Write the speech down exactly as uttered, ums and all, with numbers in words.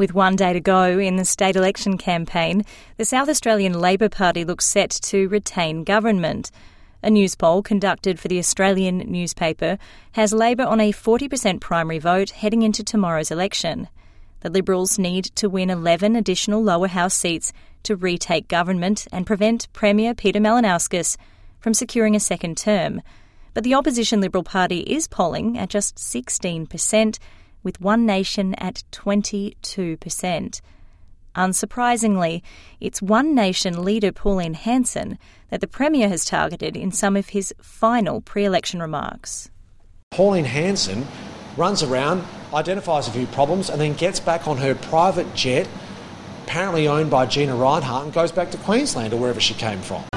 With one day to go in the state election campaign, the South Australian Labor Party looks set to retain government. A news poll conducted for the Australian newspaper has Labor on a forty percent primary vote heading into tomorrow's election. The Liberals need to win eleven additional lower house seats to retake government and prevent Premier Peter Malinauskas from securing a second term. But the opposition Liberal Party is polling at just sixteen percent, with One Nation at twenty-two percent. Unsurprisingly, it's One Nation leader Pauline Hanson that the Premier has targeted in some of his final pre-election remarks. Pauline Hanson runs around, identifies a few problems and then gets back on her private jet, apparently owned by Gina Rinehart, and goes back to Queensland or wherever she came from.